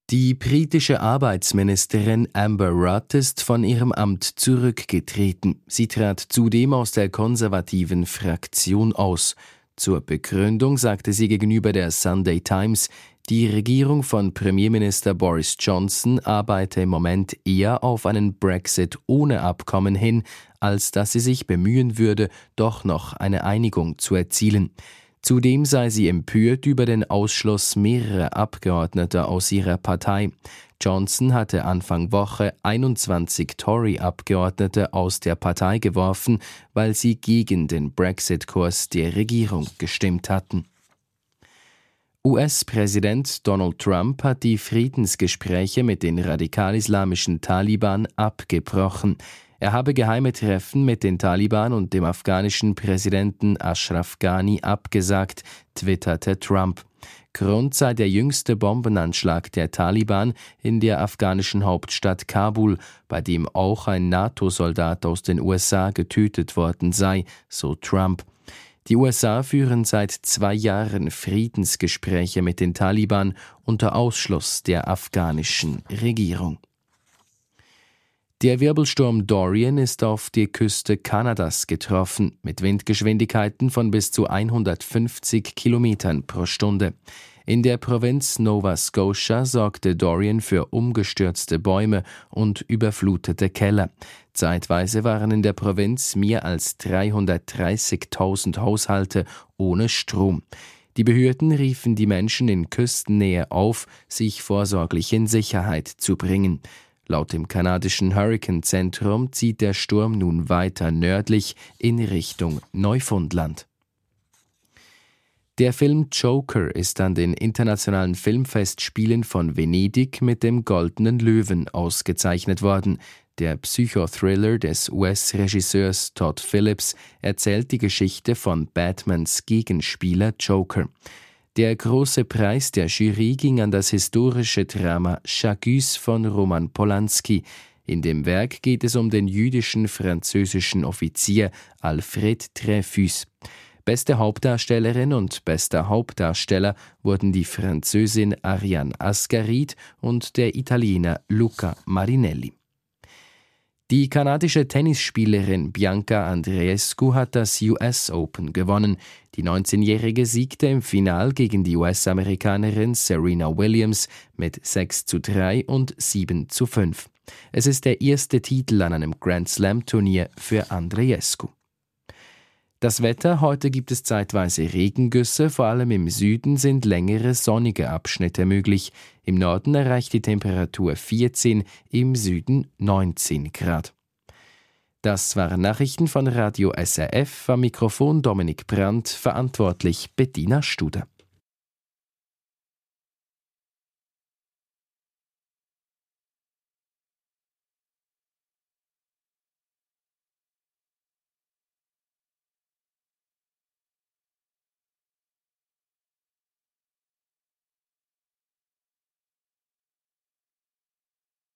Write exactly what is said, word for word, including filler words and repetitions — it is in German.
Die britische Arbeitsministerin Amber Rudd ist von ihrem Amt zurückgetreten. Sie trat zudem aus der konservativen Fraktion aus. Zur Begründung sagte sie gegenüber der Sunday Times, die Regierung von Premierminister Boris Johnson arbeite im Moment eher auf einen Brexit ohne Abkommen hin, als dass sie sich bemühen würde, doch noch eine Einigung zu erzielen. Zudem sei sie empört über den Ausschluss mehrerer Abgeordneter aus ihrer Partei. Johnson hatte Anfang Woche einundzwanzig Tory-Abgeordnete aus der Partei geworfen, weil sie gegen den Brexit-Kurs der Regierung gestimmt hatten. U S-Präsident Donald Trump hat die Friedensgespräche mit den radikal-islamischen Taliban abgebrochen. Er habe geheime Treffen mit den Taliban und dem afghanischen Präsidenten Ashraf Ghani abgesagt, twitterte Trump. Grund sei der jüngste Bombenanschlag der Taliban in der afghanischen Hauptstadt Kabul, bei dem auch ein NATO-Soldat aus den U S A getötet worden sei, so Trump. Die U S A führen seit zwei Jahren Friedensgespräche mit den Taliban unter Ausschluss der afghanischen Regierung. Der Wirbelsturm Dorian ist auf die Küste Kanadas getroffen, mit Windgeschwindigkeiten von bis zu hundertfünfzig Kilometern pro Stunde. In der Provinz Nova Scotia sorgte Dorian für umgestürzte Bäume und überflutete Keller. Zeitweise waren in der Provinz mehr als dreihundertdreißigtausend Haushalte ohne Strom. Die Behörden riefen die Menschen in Küstennähe auf, sich vorsorglich in Sicherheit zu bringen. Laut dem kanadischen Hurrikanzentrum zieht der Sturm nun weiter nördlich in Richtung Neufundland. Der Film Joker ist an den Internationalen Filmfestspielen von Venedig mit dem Goldenen Löwen ausgezeichnet worden. Der Psychothriller des U S-Regisseurs Todd Phillips erzählt die Geschichte von Batmans Gegenspieler Joker. Der große Preis der Jury ging an das historische Drama J'accuse von Roman Polanski. In dem Werk geht es um den jüdischen französischen Offizier Alfred Dreyfus. Beste Hauptdarstellerin und bester Hauptdarsteller wurden die Französin Ariane Ascaride und der Italiener Luca Marinelli. Die kanadische Tennisspielerin Bianca Andreescu hat das U S Open gewonnen. Die neunzehnjährige siegte im Final gegen die U S-Amerikanerin Serena Williams mit sechs zu drei und sieben zu fünf. Es ist der erste Titel an einem Grand-Slam-Turnier für Andreescu. Das Wetter: Heute gibt es zeitweise Regengüsse, vor allem im Süden sind längere sonnige Abschnitte möglich. Im Norden erreicht die Temperatur vierzehn, im Süden neunzehn Grad. Das waren Nachrichten von Radio S R F, am Mikrofon Dominik Brandt, verantwortlich Bettina Studer.